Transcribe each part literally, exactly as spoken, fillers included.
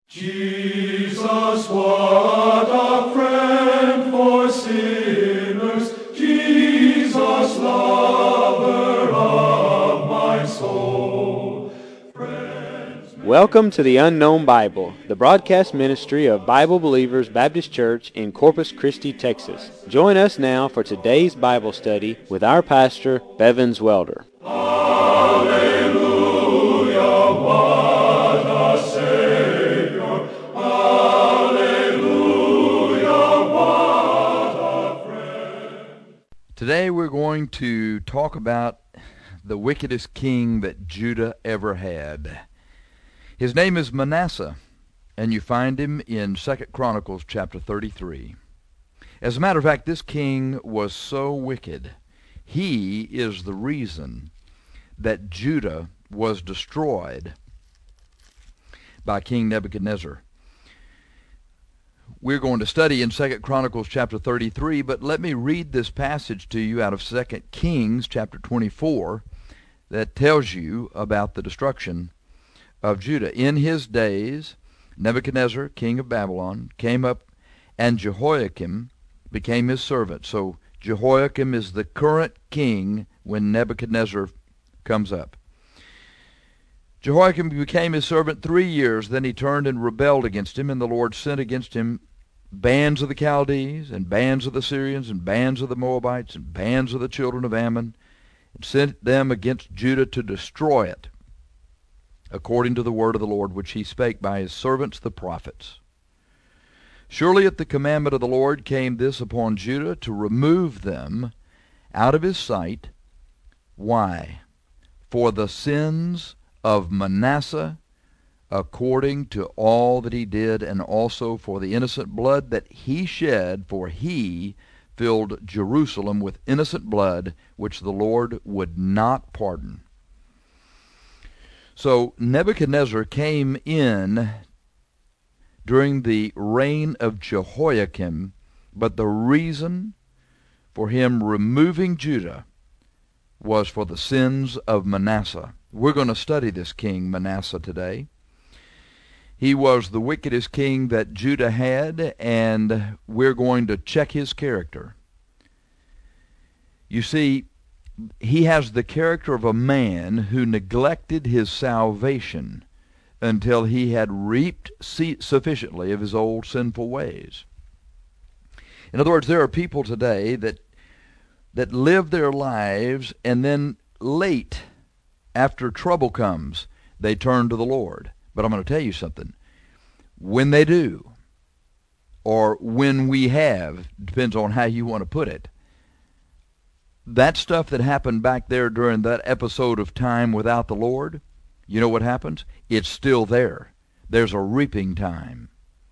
Jesus, what a friend for sinners, Jesus, lover of my soul. Friends, Welcome to the Unknown Bible, the broadcast ministry of Bible Believers Baptist Church in Corpus Christi, Texas. Join us now for today's Bible study with our pastor, Bevins Welder. Hallelujah, what a Savior. Hallelujah, what a friend. Today we're going to talk about the wickedest king that Judah ever had. His name is Manasseh, and you find him in Second Chronicles chapter thirty-three. As a matter of fact, this king was so wicked, he is the reason that Judah was destroyed by King Nebuchadnezzar. We're going to study in Second Chronicles chapter thirty-three, but let me read this passage to you out of Second Kings chapter twenty-four that tells you about the destruction of Judah. In his days, Nebuchadnezzar, king of Babylon, came up, and Jehoiakim became his servant. So Jehoiakim is the current king when Nebuchadnezzar comes up. Jehoiakim became his servant three years. Then he turned and rebelled against him, and the Lord sent against him bands of the Chaldees, and bands of the Syrians, and bands of the Moabites, and bands of the children of Ammon, and sent them against Judah to destroy it, according to the word of the Lord which he spake by his servants the prophets. Surely at the commandment of the Lord came this upon Judah, to remove them out of his sight. Why? For the sins of Manasseh, according to all that he did, and also for the innocent blood that he shed, for he filled Jerusalem with innocent blood, which the Lord would not pardon. So Nebuchadnezzar came in during the reign of Jehoiakim, but the reason for him removing Judah was for the sins of Manasseh. We're going to study this king Manasseh today. He was the wickedest king that Judah had, and we're going to check his character. You see, he has the character of a man who neglected his salvation until he had reaped sufficiently of his old sinful ways. In other words, there are people today that that live their lives, and then late, after trouble comes, they turn to the Lord. But I'm going to tell you something. When they do, or when we have, depends on how you want to put it, that stuff that happened back there during that episode of time without the Lord, you know what happens? It's still there. There's a reaping time.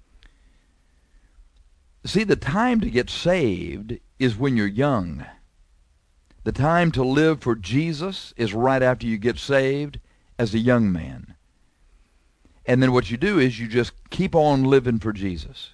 See, the time to get saved is when you're young. The time to live for Jesus is right after you get saved as a young man. And then what you do is you just keep on living for Jesus.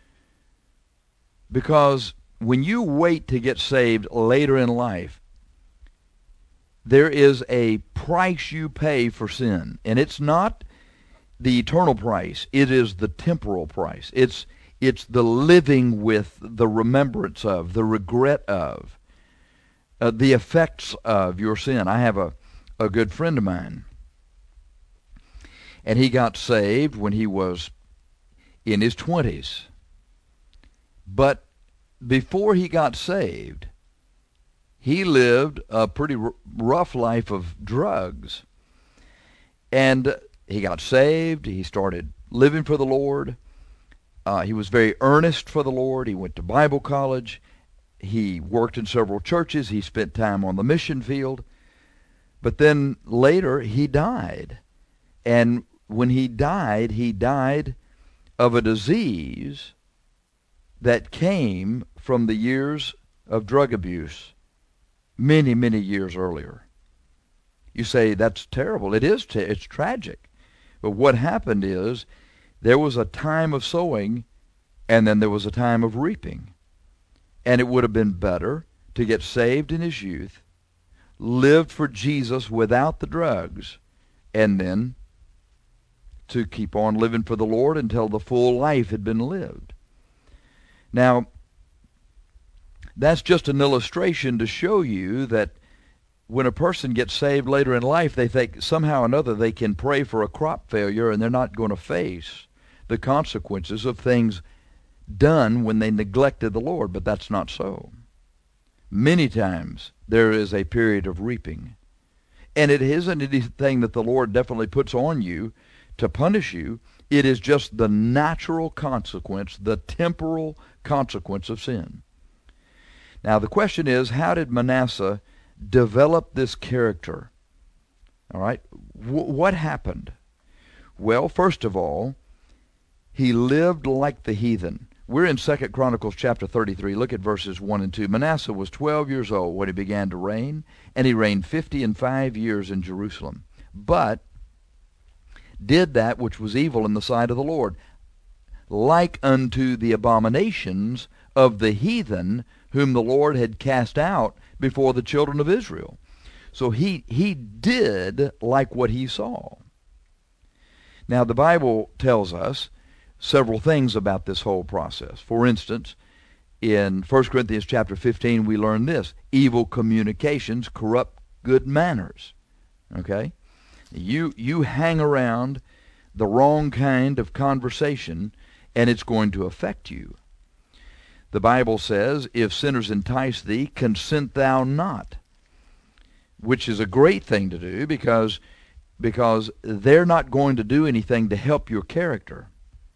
Because when you wait to get saved later in life, there is a price you pay for sin. And it's not the eternal price. It is the temporal price. It's, it's the living with, the remembrance of, the regret of, uh, the effects of your sin. I have a, a good friend of mine, and he got saved when he was in his twenties. But before he got saved, he lived a pretty r- rough life of drugs. And he got saved. He started living for the Lord. Uh, he was very earnest for the Lord. He went to Bible college. He worked in several churches. He spent time on the mission field. But then later he died. And when he died, he died of a disease that came from the years of drug abuse many, many years earlier. You say, that's terrible. It is. T- it's tragic. But what happened is there was a time of sowing, and then there was a time of reaping. And it would have been better to get saved in his youth, lived for Jesus without the drugs, and then to keep on living for the Lord until the full life had been lived. Now, that's just an illustration to show you that when a person gets saved later in life, they think somehow or another they can pray for a crop failure and they're not going to face the consequences of things done when they neglected the Lord, but that's not so. Many times there is a period of reaping. And it isn't anything that the Lord definitely puts on you to punish you. It is just the natural consequence, the temporal consequence of sin. Now the question is, how did Manasseh develop this character? All right, w- what happened? Well, first of all, he lived like the heathen. We're in Second Chronicles chapter thirty-three. Look at verses one and two. Manasseh was twelve years old when he began to reign, and he reigned fifty and five years in Jerusalem. But did that which was evil in the sight of the Lord, like unto the abominations of the heathen whom the Lord had cast out before the children of Israel. So he, he did like what he saw. Now the Bible tells us several things about this whole process. For instance, in First Corinthians chapter fifteen, we learn this: evil communications corrupt good manners. Okay? You, you hang around the wrong kind of conversation, and it's going to affect you. The Bible says, if sinners entice thee, consent thou not, which is a great thing to do because, because they're not going to do anything to help your character.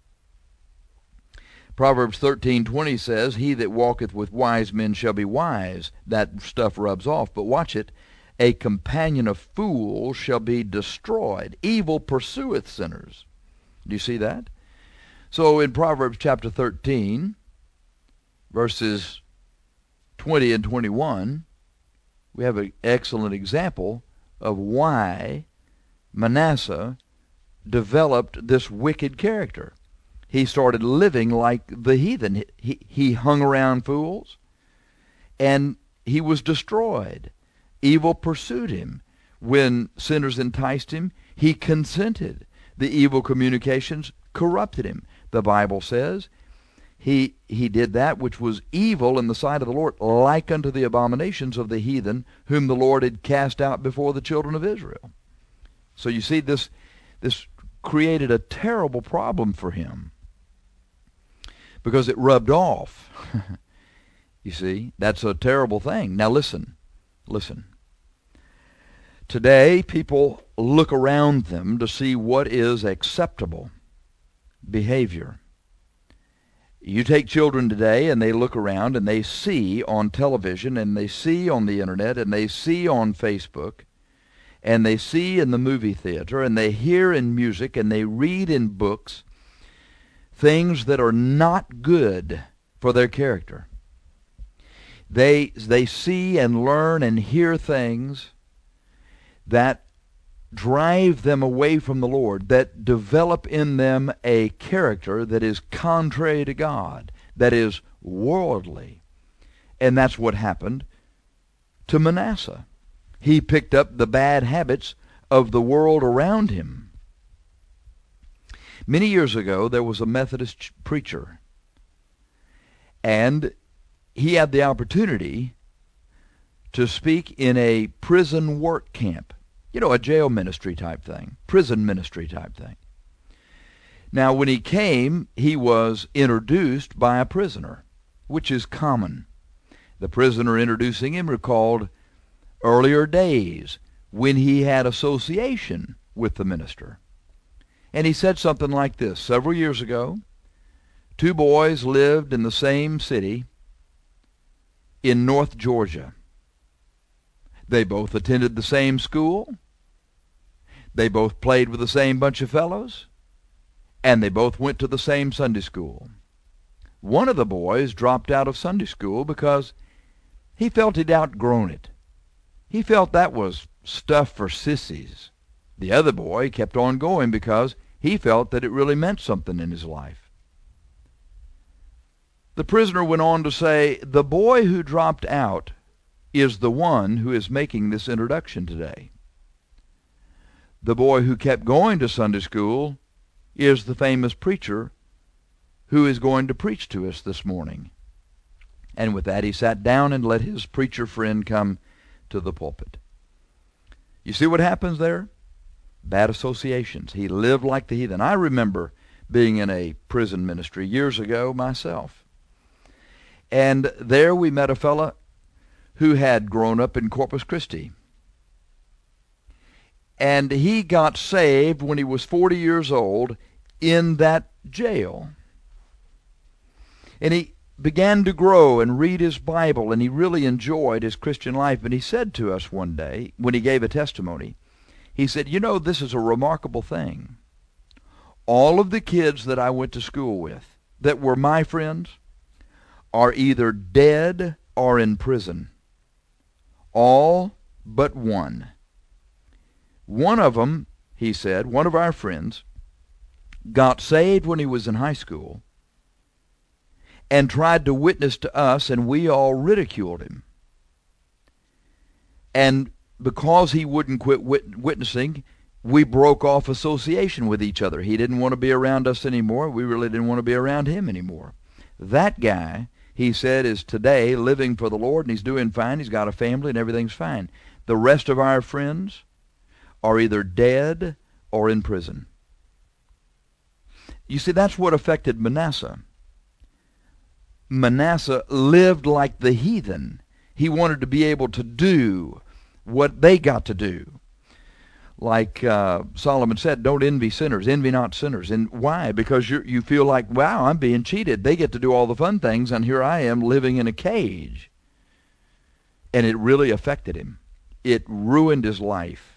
Proverbs thirteen twenty says, he that walketh with wise men shall be wise. That stuff rubs off, but watch it. A companion of fools shall be destroyed. Evil pursueth sinners. Do you see that? So in Proverbs chapter thirteen, verses twenty and twenty-one, we have an excellent example of why Manasseh developed this wicked character. He started living like the heathen. He, he hung around fools, and he was destroyed. Evil pursued him. When sinners enticed him, he consented. The evil communications corrupted him. The Bible says he, he did that which was evil in the sight of the Lord, like unto the abominations of the heathen, whom the Lord had cast out before the children of Israel. So you see, this, this created a terrible problem for him, because it rubbed off. You see, that's a terrible thing. Now listen, listen. Today, people look around them to see what is acceptable behavior. You take children today and they look around and they see on television and they see on the internet and they see on Facebook and they see in the movie theater and they hear in music and they read in books things that are not good for their character. They, they see and learn and hear things that drive them away from the Lord, that develop in them a character that is contrary to God, that is worldly. And that's what happened to Manasseh. He picked up the bad habits of the world around him. Many years ago, there was a Methodist preacher, and he had the opportunity to speak in a prison work camp. You know, a jail ministry type thing, prison ministry type thing. Now, when he came, he was introduced by a prisoner, which is common. The prisoner introducing him recalled earlier days when he had association with the minister. And he said something like this: several years ago, two boys lived in the same city in North Georgia. They both attended the same school. They both played with the same bunch of fellows. And they both went to the same Sunday school. One of the boys dropped out of Sunday school because he felt he'd outgrown it. He felt that was stuff for sissies. The other boy kept on going because he felt that it really meant something in his life. The prisoner went on to say, the boy who dropped out is the one who is making this introduction today. The boy who kept going to Sunday school is the famous preacher who is going to preach to us this morning. And with that, he sat down and let his preacher friend come to the pulpit. You see what happens there? Bad associations. He lived like the heathen. I remember being in a prison ministry years ago myself. And there we met a fella who had grown up in Corpus Christi. And he got saved when he was forty years old in that jail. And he began to grow and read his Bible, and he really enjoyed his Christian life. And he said to us one day, when he gave a testimony, he said, you know, this is a remarkable thing. All of the kids that I went to school with that were my friends are either dead or in prison. All but one. One of them, he said, one of our friends, got saved when he was in high school and tried to witness to us, and we all ridiculed him. And because he wouldn't quit wit- witnessing, we broke off association with each other. He didn't want to be around us anymore. We really didn't want to be around him anymore. That guy, he said, is today living for the Lord, and he's doing fine. He's got a family, and everything's fine. The rest of our friends are either dead or in prison. You see, that's what affected Manasseh. Manasseh lived like the heathen. He wanted to be able to do what they got to do. Like uh, Solomon said, don't envy sinners, envy not sinners. And why? Because you you feel like, wow, I'm being cheated. They get to do all the fun things, and here I am living in a cage. And it really affected him. It ruined his life.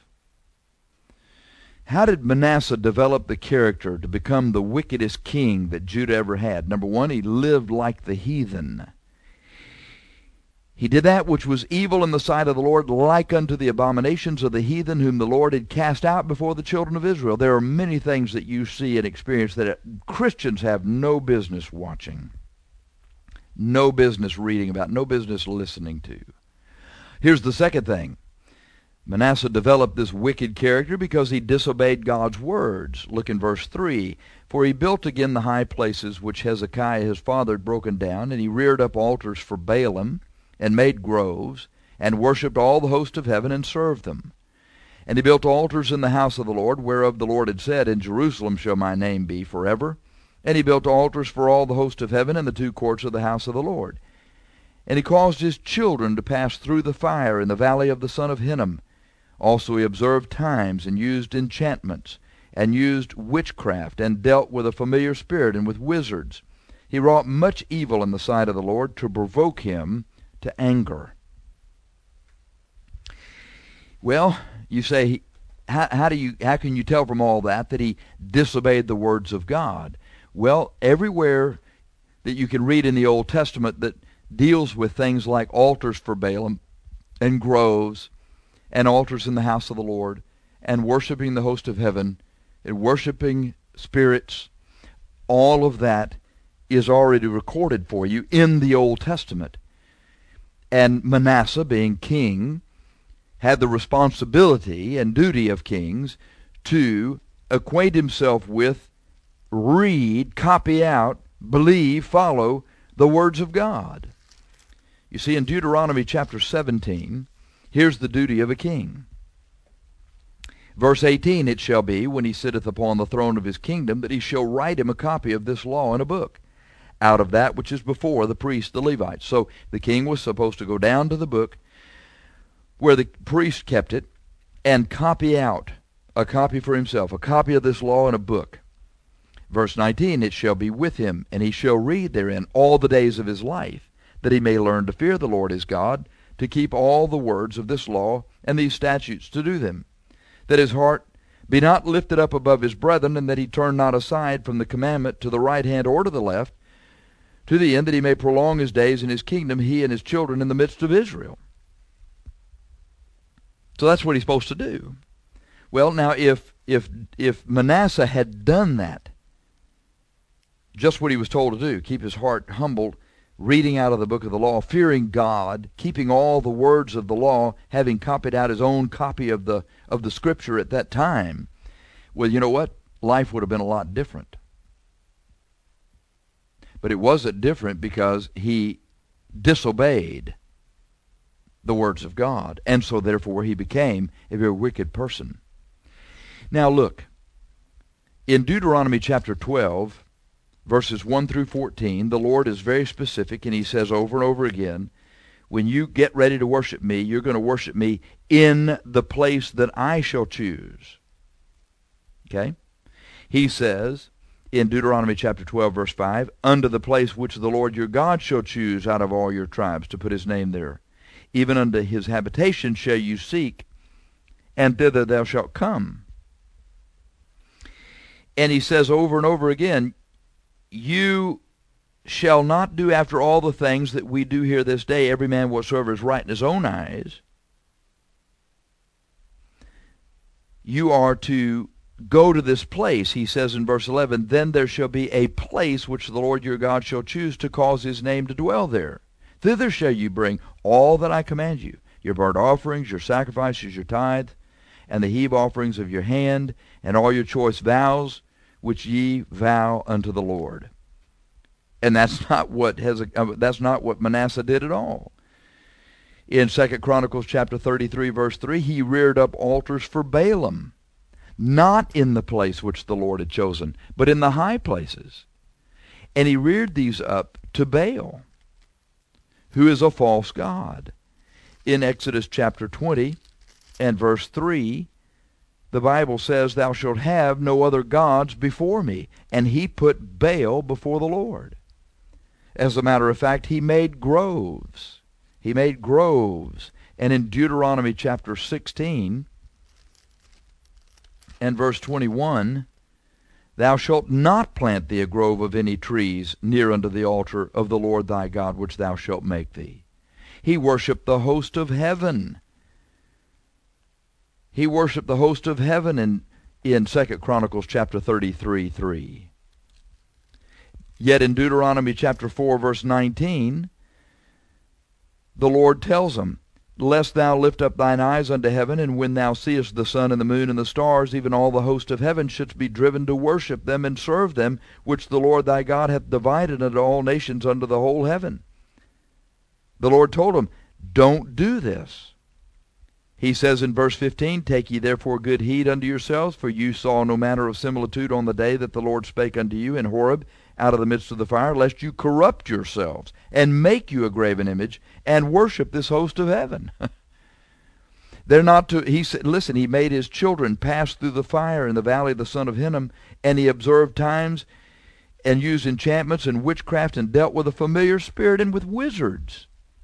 How did Manasseh develop the character to become the wickedest king that Judah ever had? Number one, he lived like the heathen. He did that which was evil in the sight of the Lord, like unto the abominations of the heathen whom the Lord had cast out before the children of Israel. There are many things that you see and experience that Christians have no business watching, no business reading about, no business listening to. Here's the second thing. Manasseh developed this wicked character because he disobeyed God's words. Look in verse three. For he built again the high places which Hezekiah his father had broken down, and he reared up altars for Baalim, and made groves, and worshipped all the host of heaven, and served them. And he built altars in the house of the Lord, whereof the Lord had said, In Jerusalem shall my name be forever. And he built altars for all the host of heaven in the two courts of the house of the Lord. And he caused his children to pass through the fire in the valley of the son of Hinnom. Also he observed times, and used enchantments, and used witchcraft, and dealt with a familiar spirit, and with wizards. He wrought much evil in the sight of the Lord, to provoke him to anger. Well, you say, how, how do you, how can you tell from all that that he disobeyed the words of God? Well, everywhere that you can read in the Old Testament that deals with things like altars for Baalim and groves and altars in the house of the Lord and worshiping the host of heaven and worshiping spirits, all of that is already recorded for you in the Old Testament. And Manasseh, being king, had the responsibility and duty of kings to acquaint himself with, read, copy out, believe, follow the words of God. You see, in Deuteronomy chapter seventeen, here's the duty of a king. Verse eighteen, It shall be, when he sitteth upon the throne of his kingdom, that he shall write him a copy of this law in a book, out of that which is before the priests, the Levites. So the king was supposed to go down to the book where the priest kept it and copy out a copy for himself, a copy of this law in a book. Verse nineteen, It shall be with him, and he shall read therein all the days of his life, that he may learn to fear the Lord his God, to keep all the words of this law and these statutes to do them, that his heart be not lifted up above his brethren, and that he turn not aside from the commandment to the right hand or to the left, to the end that he may prolong his days in his kingdom, he and his children in the midst of Israel. So that's what he's supposed to do. Well, now, if if if Manasseh had done that, just what he was told to do, keep his heart humbled, reading out of the book of the law, fearing God, keeping all the words of the law, having copied out his own copy of the of the scripture at that time, well, you know what? life would have been a lot different. But it wasn't different because he disobeyed the words of God, and so therefore he became a very wicked person. Now look, in Deuteronomy chapter twelve, verses one through fourteen, the Lord is very specific, and he says over and over again, when you get ready to worship me, you're going to worship me in the place that I shall choose. Okay? He says in Deuteronomy chapter twelve, verse five, unto the place which the Lord your God shall choose out of all your tribes to put his name there. Even unto his habitation shall you seek, and thither thou shalt come. And he says over and over again, you shall not do after all the things that we do here this day, every man whatsoever is right in his own eyes. You are to go to this place, he says in verse eleven, then there shall be a place which the Lord your God shall choose to cause his name to dwell there. Thither shall you bring all that I command you, your burnt offerings, your sacrifices, your tithe, and the heave offerings of your hand, and all your choice vows, which ye vow unto the Lord. And that's not what Hezekiah, that's not what Manasseh did at all. In Second Chronicles chapter thirty-three, verse three, he reared up altars for Balaam, not in the place which the Lord had chosen, but in the high places. And he reared these up to Baal, who is a false god. In Exodus chapter twenty and verse three, the Bible says, thou shalt have no other gods before me. And he put Baal before the Lord. As a matter of fact, he made groves. He made groves. And in Deuteronomy chapter sixteen and verse twenty-one, thou shalt not plant thee a grove of any trees near unto the altar of the Lord thy God, which thou shalt make thee. He worshipped the host of heaven. He worshipped the host of heaven in, in Second Chronicles chapter thirty-three, three. Yet in Deuteronomy chapter four, verse nineteen, the Lord tells him, lest thou lift up thine eyes unto heaven, and when thou seest the sun and the moon and the stars, even all the host of heaven, shouldst be driven to worship them and serve them, which the Lord thy God hath divided unto all nations under the whole heaven. The Lord told him, don't do this. He says in verse fifteen, take ye therefore good heed unto yourselves, for you saw no manner of similitude on the day that the Lord spake unto you in Horeb out of the midst of the fire, lest you corrupt yourselves, and make you a graven image, and worship this host of heaven. They're not to, he said, listen, he made his children pass through the fire in the valley of the son of Hinnom, and he observed times, and used enchantments and witchcraft, and dealt with a familiar spirit and with wizards.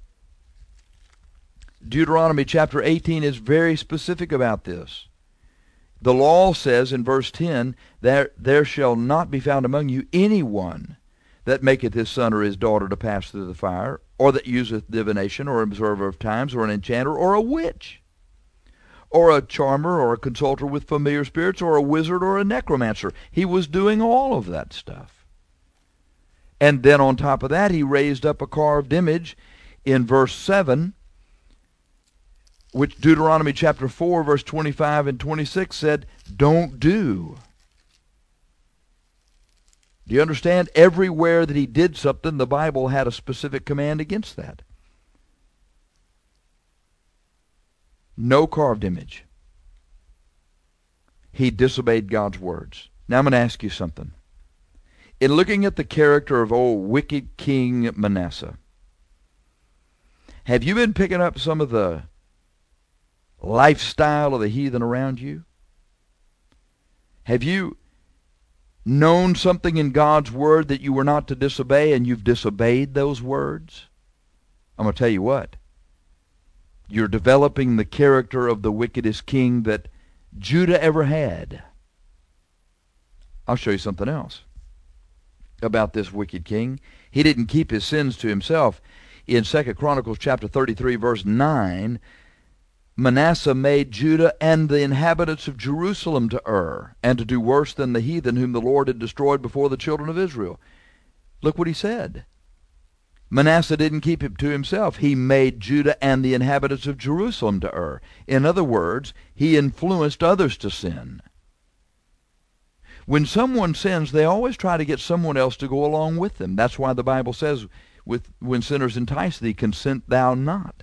Deuteronomy chapter eighteen is very specific about this. The law says in verse ten, there, there shall not be found among you any one that maketh his son or his daughter to pass through the fire, or that useth divination, or observer of times, or an enchanter, or a witch, or a charmer, or a consulter with familiar spirits, or a wizard, or a necromancer. He was doing all of that stuff. And then on top of that, he raised up a carved image in verse seven, which Deuteronomy chapter four, verse twenty-five and twenty-six said, don't do. Do you understand? Everywhere that he did something, the Bible had a specific command against that. No carved image. He disobeyed God's words. Now I'm going to ask you something. In looking at the character of old wicked King Manasseh, have you been picking up some of the lifestyle of the heathen around you? Have you known something in God's word that you were not to disobey, and you've disobeyed those words? I'm going to tell you what. You're developing the character of the wickedest king that Judah ever had. I'll show you something else about this wicked king. He didn't keep his sins to himself. In Second Chronicles chapter thirty-three, verse nine, Manasseh made Judah and the inhabitants of Jerusalem to err, and to do worse than the heathen whom the Lord had destroyed before the children of Israel. Look what he said. Manasseh didn't keep it to himself. He made Judah and the inhabitants of Jerusalem to err. In other words, he influenced others to sin. When someone sins, they always try to get someone else to go along with them. That's why the Bible says, with when sinners entice thee, consent thou not.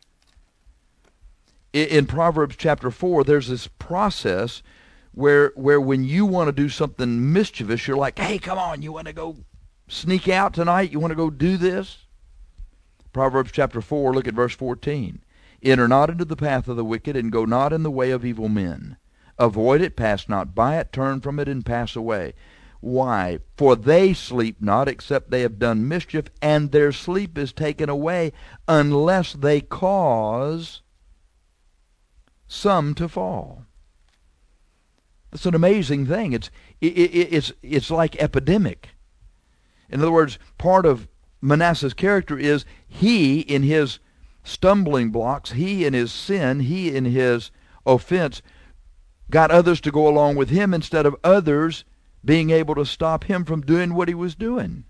In, in Proverbs chapter four, there's this process where where when you want to do something mischievous, you're like, hey, come on, you want to go sneak out tonight? You want to go do this? Proverbs chapter four, look at verse fourteen. Enter not into the path of the wicked, and go not in the way of evil men. Avoid it, pass not by it, turn from it, and pass away. Why? For they sleep not, except they have done mischief, and their sleep is taken away, unless they cause some to fall. It's an amazing thing. It's it, it, it's it's like epidemic. In other words, part of Manasseh's character is he, in his stumbling blocks, he in his sin, he in his offense, got others to go along with him instead of others being able to stop him from doing what he was doing.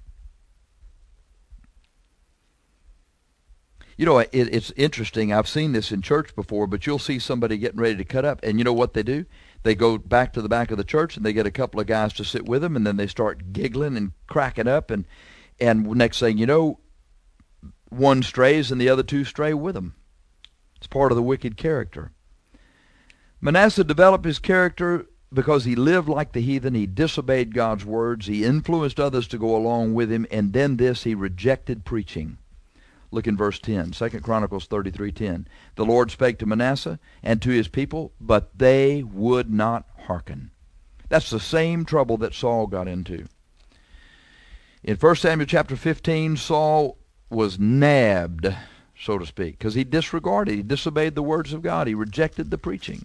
You know, it, it's interesting. I've seen this in church before, but you'll see somebody getting ready to cut up, and you know what they do? They go back to the back of the church, and they get a couple of guys to sit with them, and then they start giggling and cracking up, and, and next thing you know, one strays and the other two stray with them. It's part of the wicked character. Manasseh developed his character because he lived like the heathen. He disobeyed God's words. He influenced others to go along with him. And then this, he rejected preaching. Look in verse ten, Second Chronicles thirty-three ten. The Lord spake to Manasseh and to his people, but they would not hearken. That's the same trouble that Saul got into. In First Samuel chapter fifteen, Saul was nabbed, so to speak, because he disregarded, he disobeyed the words of God. He rejected the preaching.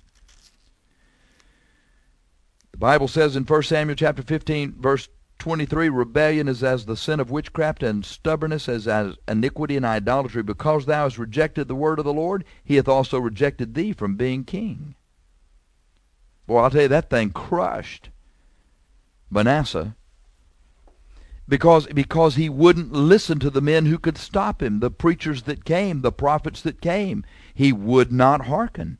The Bible says in First Samuel chapter fifteen, verse twenty-three, rebellion is as the sin of witchcraft, and stubbornness as, as iniquity and idolatry. Because thou hast rejected the word of the Lord, he hath also rejected thee from being king. Boy, I'll tell you, that thing crushed Manasseh because, because he wouldn't listen to the men who could stop him, the preachers that came, the prophets that came. He would not hearken.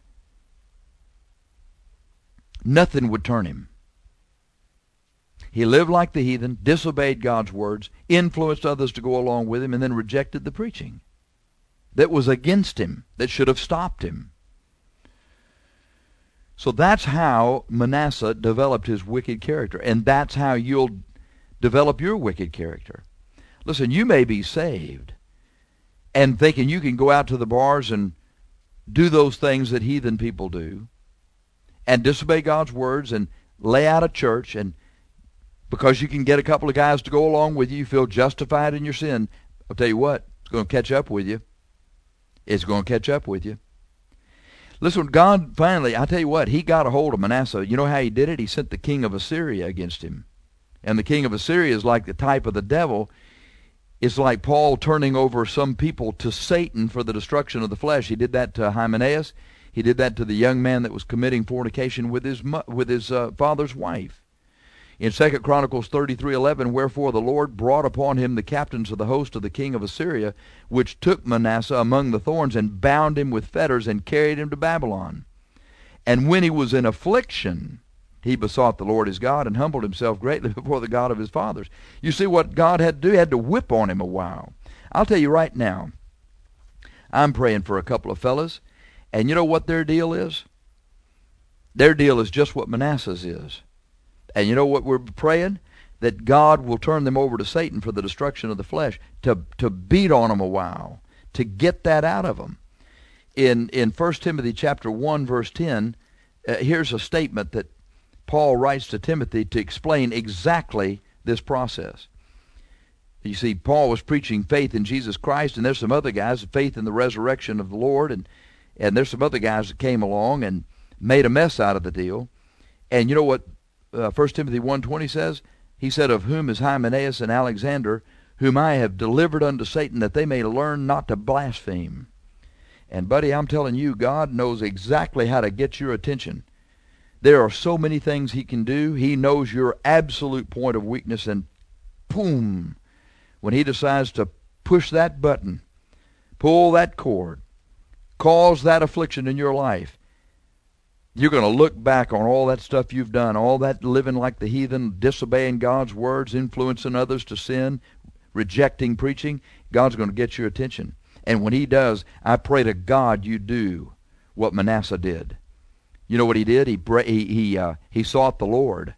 Nothing would turn him. He lived like the heathen, disobeyed God's words, influenced others to go along with him, and then rejected the preaching that was against him, that should have stopped him. So that's how Manasseh developed his wicked character, and that's how you'll develop your wicked character. Listen, you may be saved and thinking you can go out to the bars and do those things that heathen people do, and disobey God's words and lay out a church, and because you can get a couple of guys to go along with you, you feel justified in your sin. I'll tell you what, it's going to catch up with you. It's going to catch up with you. Listen, God finally, I tell you what, he got a hold of Manasseh. You know how he did it? He sent the king of Assyria against him. And the king of Assyria is like the type of the devil. It's like Paul turning over some people to Satan for the destruction of the flesh. He did that to Hymenaeus. He did that to the young man that was committing fornication with his with his uh, father's wife. In Second Chronicles thirty-three eleven, wherefore the Lord brought upon him the captains of the host of the king of Assyria, which took Manasseh among the thorns, and bound him with fetters, and carried him to Babylon. And when he was in affliction, he besought the Lord his God, and humbled himself greatly before the God of his fathers. You see what God had to do? He had to whip on him a while. I'll tell you right now, I'm praying for a couple of fellas, and you know what their deal is? Their deal is just what Manasseh's is. And you know what we're praying? That God will turn them over to Satan for the destruction of the flesh, to, to beat on them a while, to get that out of them. In, in First Timothy chapter one, verse ten, uh, here's a statement that Paul writes to Timothy to explain exactly this process. You see, Paul was preaching faith in Jesus Christ, and there's some other guys, faith in the resurrection of the Lord, and, and there's some other guys that came along and made a mess out of the deal. And you know what uh, First Timothy one twenty says? He said, of whom is Hymenaeus and Alexander, whom I have delivered unto Satan, that they may learn not to blaspheme. And buddy, I'm telling you, God knows exactly how to get your attention. There are so many things he can do. He knows your absolute point of weakness, and boom, when he decides to push that button, pull that cord, cause that affliction in your life, You're going to look back on all that stuff you've done, all that living like the heathen, disobeying God's words, influencing others to sin, rejecting preaching. God's going to get your attention. And when he does, I pray to God you do what Manasseh did. You know what he did? He he he, uh, he sought the Lord.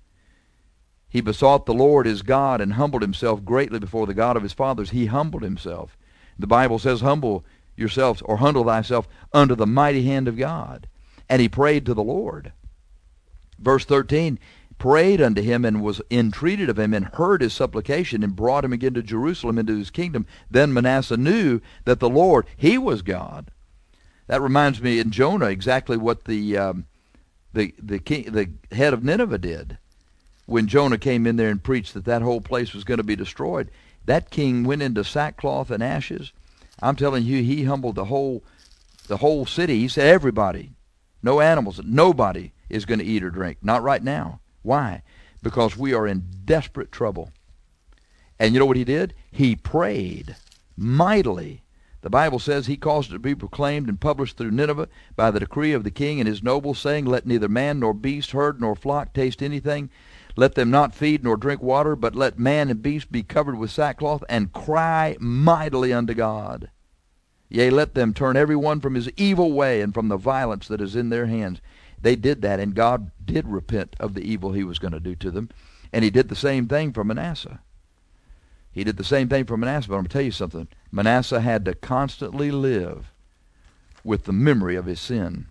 He besought the Lord his God and humbled himself greatly before the God of his fathers. He humbled himself. The Bible says, humble yourselves, or humble thyself under the mighty hand of God. And he prayed to the Lord. Verse thirteen, prayed unto him and was entreated of him and heard his supplication and brought him again to Jerusalem into his kingdom. Then Manasseh knew that the Lord, he was God. That reminds me in Jonah exactly what the um, the the king, the head of Nineveh did. When Jonah came in there and preached that that whole place was going to be destroyed, that king went into sackcloth and ashes. I'm telling you, he humbled the whole the whole city. He said, everybody, no animals, nobody is going to eat or drink. Not right now. Why? Because we are in desperate trouble. And you know what he did? He prayed mightily. The Bible says he caused it to be proclaimed and published through Nineveh by the decree of the king and his nobles, saying, let neither man nor beast, herd nor flock taste anything. Let them not feed nor drink water, but let man and beast be covered with sackcloth, and cry mightily unto God. Yea, let them turn every one from his evil way and from the violence that is in their hands. They did that, and God did repent of the evil he was going to do to them. And he did the same thing for Manasseh. He did the same thing for Manasseh, but I'm going to tell you something. Manasseh had to constantly live with the memory of his sin.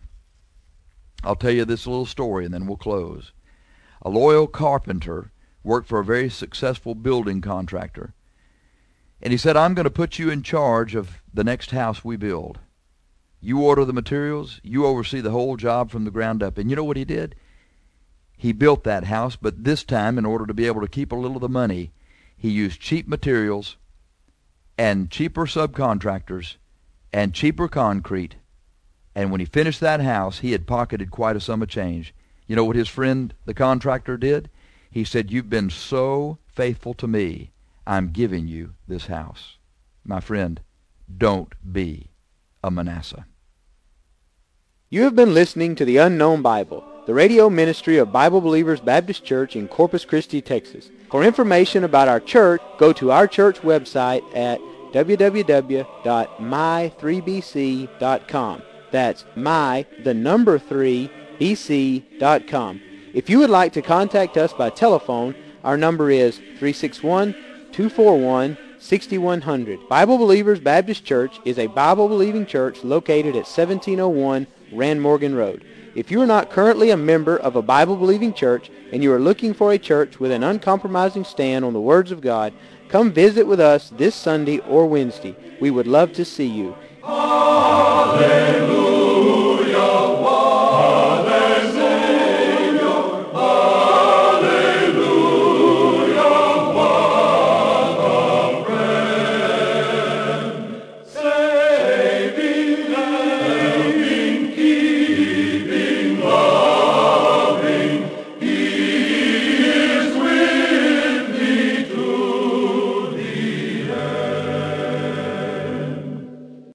I'll tell you this little story, and then we'll close. A loyal carpenter worked for a very successful building contractor. And he said, I'm going to put you in charge of the next house we build. You order the materials. You oversee the whole job from the ground up. And you know what he did? He built that house, but this time, in order to be able to keep a little of the money, he used cheap materials and cheaper subcontractors and cheaper concrete. And when he finished that house, he had pocketed quite a sum of change. You know what his friend, the contractor, did? He said, you've been so faithful to me, I'm giving you this house. My friend, don't be a Manasseh. You have been listening to The Unknown Bible, the radio ministry of Bible Believers Baptist Church in Corpus Christi, Texas. For information about our church, go to our church website at w w w dot my three b c dot com. That's my, the number three, b c dot com. If you would like to contact us by telephone, our number is three six one, two four one, six one zero zero. Bible Believers Baptist Church is a Bible-believing church located at seventeen oh one Rand Morgan Road. If you are not currently a member of a Bible-believing church and you are looking for a church with an uncompromising stand on the words of God, come visit with us this Sunday or Wednesday. We would love to see you. Hallelujah.